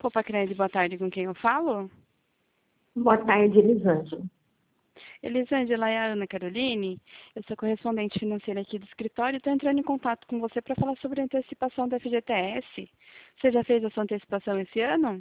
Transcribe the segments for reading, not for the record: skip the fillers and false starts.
Copa Cred, boa tarde, com quem eu falo? Boa tarde, Elisângela. Elisângela, é a Ana Caroline. Eu sou correspondente financeira aqui do escritório e estou entrando em contato com você para falar sobre a antecipação do FGTS. Você já fez a sua antecipação esse ano?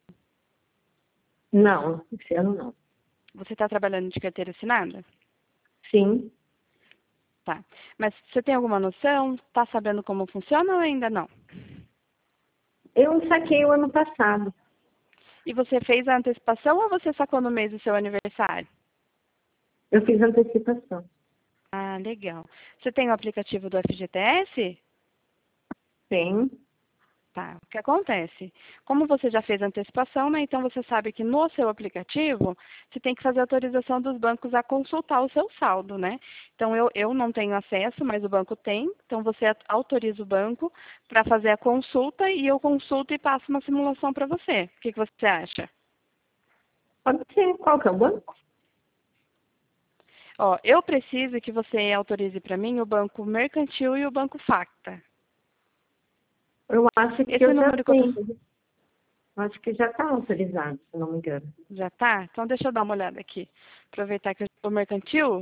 Não, esse ano não. Você está trabalhando de carteira assinada? Sim, Tá. Mas você tem alguma noção? Está sabendo como funciona ou ainda não? eu saquei o ano passado. E você fez a antecipação ou você sacou no mês do seu aniversário? Eu fiz antecipação. Ah, legal. Você tem o aplicativo do FGTS? Tem. Tá. O que acontece? Como você já fez a antecipação, né? Então você sabe que no seu aplicativo você tem que fazer autorização dos bancos a consultar o seu saldo, né? Então eu não tenho acesso, mas o banco tem. Então você autoriza o banco para fazer a consulta e eu consulto e passo uma simulação para você. O que você acha? Pode ser. Qual que é o banco? Ó, eu preciso que você autorize para mim o Banco Mercantil e o Banco Facta. Eu acho que Esse eu já número que eu tô... tenho. Eu acho que já está autorizado, se não me engano. Já tá? Então deixa eu dar uma olhada aqui. Aproveitar que o Mercantil...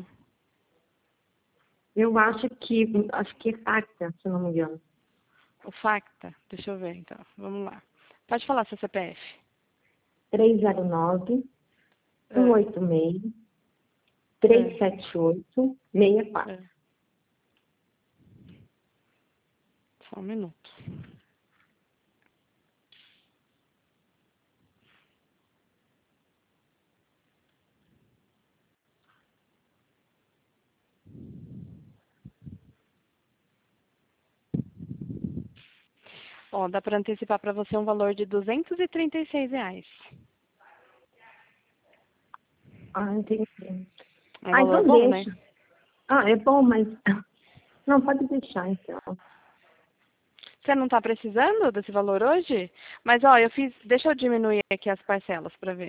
Eu acho que é Facta, se não me engano. O Facta, deixa eu ver então. Vamos lá. Pode falar seu CPF. 309 Ah, 186 ah, 378 64. ah. Só um minuto. Ó, dá para antecipar para você um valor de R$ 236. Ah, entendi. É um Ah, valor então bom, né? deixa. Ah, é bom, mas... Não, pode deixar, então. Você não está precisando desse valor hoje? Mas, ó, eu fiz... Deixa eu diminuir aqui as parcelas para ver.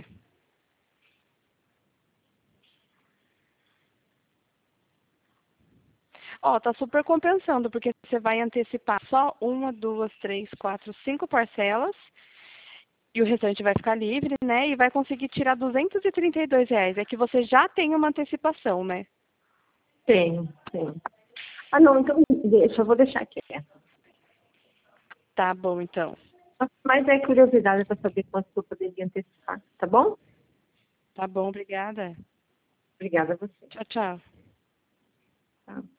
Ó, tá super compensando, porque você vai antecipar só uma, duas, três, quatro, cinco parcelas e o restante vai ficar livre, né? E vai conseguir tirar R$ 232. É que você já tem uma antecipação, né? Tenho, tenho. Ah, não, então deixa, eu vou deixar quieto. Tá bom, então. Mas é curiosidade para saber quanto eu poderia antecipar, tá bom? Tá bom, obrigada. Obrigada a você. Tchau, tchau. Tá.